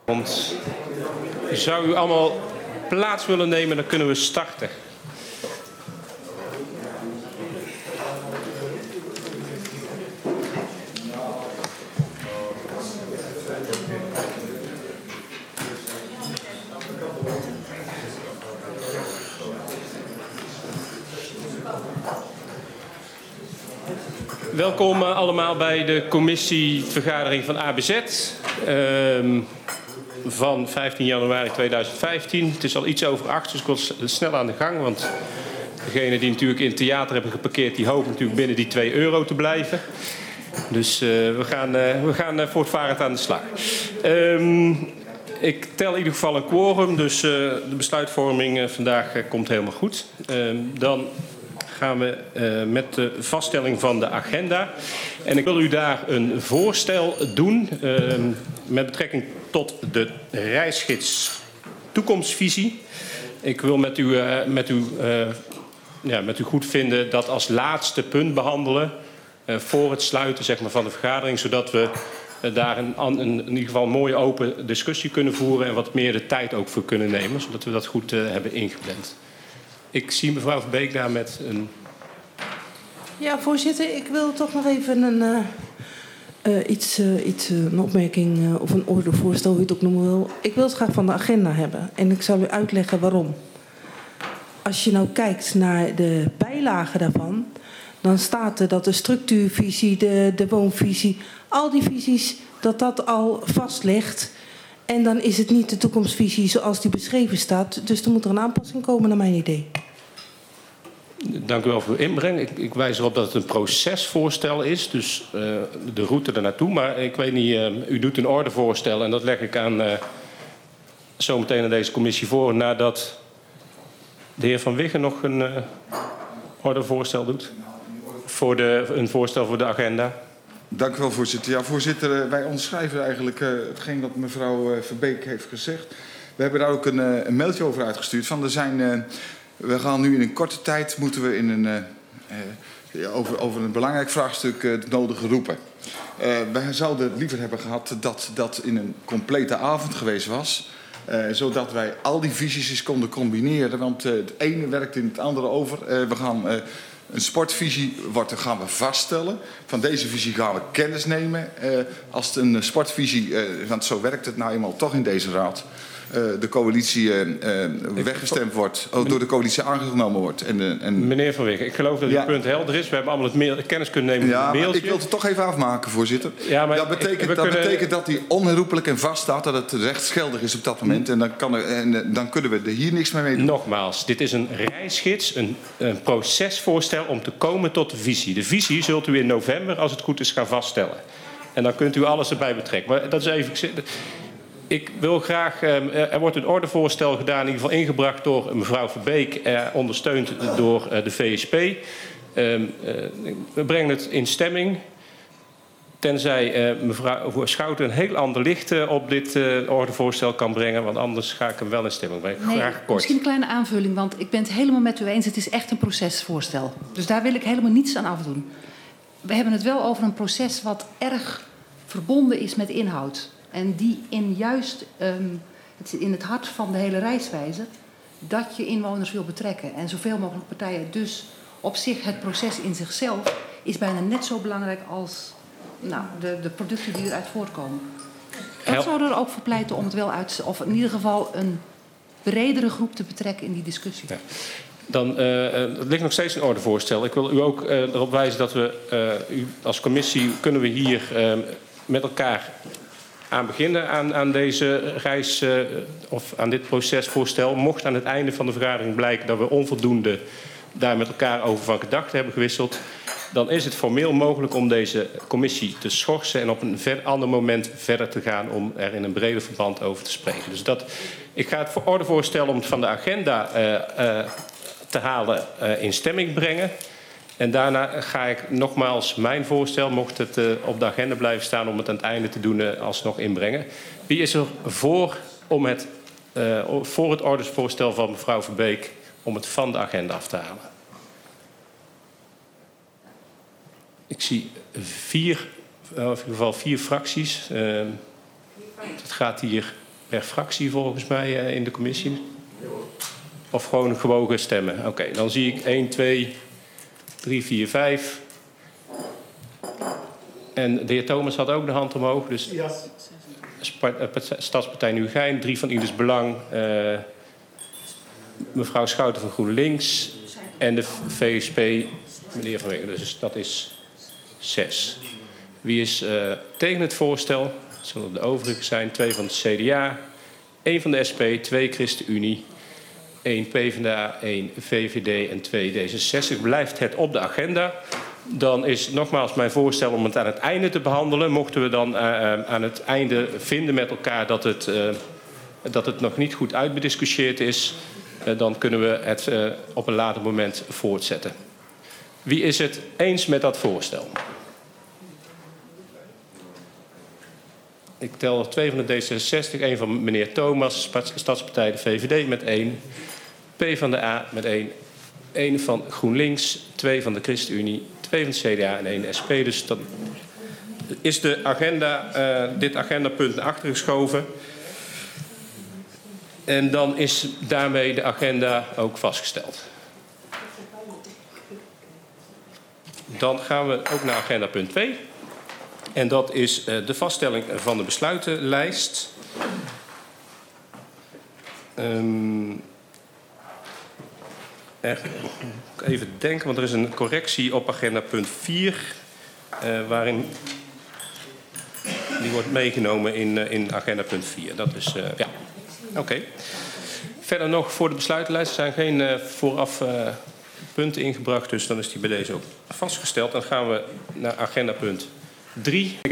Want zou u allemaal plaats willen nemen, dan kunnen we starten. Welkom allemaal bij de commissievergadering van ABZ van 15 januari 2015. Het is al iets over 8, dus ik wil snel aan de gang. Want degenen die natuurlijk in het theater hebben geparkeerd, die hopen natuurlijk binnen die €2 te blijven. Dus we gaan voortvarend aan de slag. Ik tel in ieder geval een quorum, dus de besluitvorming vandaag komt helemaal goed. Dan gaan we met de vaststelling van de agenda. En ik wil u daar een voorstel doen met betrekking tot de reisgids toekomstvisie. Ik wil met u goed vinden dat als laatste punt behandelen voor het sluiten, zeg maar, van de vergadering, zodat we daar in ieder geval een mooie open discussie kunnen voeren en wat meer de tijd ook voor kunnen nemen, zodat we dat goed hebben ingepland. Ik zie mevrouw Verbeek daar met een... Ja, voorzitter, ik wil toch nog even een opmerking of een ordevoorstel, hoe je het ook noemen wil. Ik wil het graag van de agenda hebben en ik zal u uitleggen waarom. Als je nou kijkt naar de bijlagen daarvan, dan staat er dat de structuurvisie, de woonvisie, al die visies, dat al vast ligt. En dan is het niet de toekomstvisie zoals die beschreven staat. Dus er moet er een aanpassing komen naar mijn idee. Dank u wel voor uw inbreng. Ik wijs erop dat het een procesvoorstel is, dus de route ernaartoe. Maar ik weet niet, u doet een ordevoorstel en dat leg ik aan zometeen aan deze commissie voor, nadat de heer Van Wiggen nog een ordevoorstel doet. Een voorstel voor de agenda. Dank u wel, voorzitter. Ja, voorzitter, wij onderschrijven eigenlijk hetgeen wat mevrouw Verbeek heeft gezegd. We hebben daar ook een mailtje over uitgestuurd. We gaan nu in een korte tijd, moeten we over een belangrijk vraagstuk het nodige roepen. Wij zouden het liever hebben gehad dat dat in een complete avond geweest was. Zodat wij al die visies eens konden combineren. Want het ene werkt in het andere over. We gaan een sportvisie gaan we vaststellen. Van deze visie gaan we kennis nemen. Als het een sportvisie, want zo werkt het nou eenmaal toch in deze raad, de coalitie weggestemd wordt, door de coalitie aangenomen wordt. Meneer Van Wiggen, ik geloof dat uw punt helder is. We hebben allemaal het kennis kunnen nemen van het mailtje. Ik wil het toch even afmaken, voorzitter. Ja, maar dat betekent dat die onherroepelijk en vast staat, dat het rechtsgeldig is op dat moment. En dan kunnen we er hier niks meer mee doen. Nogmaals, dit is een reisgids, een procesvoorstel om te komen tot de visie. De visie zult u in november, als het goed is, gaan vaststellen. En dan kunt u alles erbij betrekken. Maar dat is even... Ik wil graag, er wordt een ordevoorstel gedaan, in ieder geval ingebracht door mevrouw Verbeek, ondersteund door de VSP. We brengen het in stemming. Tenzij mevrouw Schouten een heel ander licht op dit ordevoorstel kan brengen, want anders ga ik hem wel in stemming brengen. Nee, graag kort. Misschien een kleine aanvulling, want ik ben het helemaal met u eens. Het is echt een procesvoorstel. Dus daar wil ik helemaal niets aan afdoen. We hebben het wel over een proces wat erg verbonden is met inhoud. En die in het hart van de hele reiswijze, dat je inwoners wil betrekken. En zoveel mogelijk partijen. Dus op zich, het proces in zichzelf is bijna net zo belangrijk als de producten die eruit voortkomen. Dat zou er ook voor pleiten om het wel of in ieder geval een bredere groep te betrekken in die discussie. Ja. Dan het ligt nog steeds een ordevoorstel. Ik wil u ook erop wijzen dat u als commissie kunnen we hier met elkaar aan beginnen aan deze reis of aan dit procesvoorstel. Mocht aan het einde van de vergadering blijken dat we onvoldoende daar met elkaar over van gedachten hebben gewisseld, dan is het formeel mogelijk om deze commissie te schorsen en op een ander moment verder te gaan om er in een breder verband over te spreken. Dus ik ga het ordevoorstel om het van de agenda te halen in stemming brengen. En daarna ga ik nogmaals mijn voorstel, mocht het op de agenda blijven staan, om het aan het einde te doen, alsnog inbrengen. Wie is er voor het ordevoorstel van mevrouw Verbeek om het van de agenda af te halen? Ik zie in ieder geval vier fracties. Het gaat hier per fractie volgens mij in de commissie. Of gewoon gewogen stemmen. Oké, dan zie ik 1, 2, 3, 4, 5. En de heer Thomas had ook de hand omhoog. Dus ja. Stadspartij Nieuwegein, 3 van Ieders Belang. Mevrouw Schouten van GroenLinks. En de VSP, meneer Van Wegen. Dus dat is 6. Wie is tegen het voorstel? Dat zullen de overigen zijn. 2 van het CDA. 1 van de SP. 2 ChristenUnie. 1 PvdA, 1 VVD en 2 D66. Blijft het op de agenda. Dan is nogmaals mijn voorstel om het aan het einde te behandelen. Mochten we dan aan het einde vinden met elkaar dat het nog niet goed uitbediscussieerd is, dan kunnen we het op een later moment voortzetten. Wie is het eens met dat voorstel? Ik tel er 2 van de D66, 1 van meneer Thomas, Stadspartij de VVD met 1, PvdA met 1, 1 van GroenLinks, 2 van de ChristenUnie, 2 van het CDA en 1 SP. Dus dan is de agenda, dit agendapunt naar achter geschoven. En dan is daarmee de agenda ook vastgesteld. Dan gaan we ook naar agenda punt 2. En dat is de vaststelling van de besluitenlijst. Even denken, want er is een correctie op agenda punt 4... waarin die wordt meegenomen in agenda punt 4. Dat is, ja, oké. Verder nog voor de besluitenlijst. Er zijn geen vooraf punten ingebracht, dus dan is die bij deze ook vastgesteld. Dan gaan we naar agenda punt 3.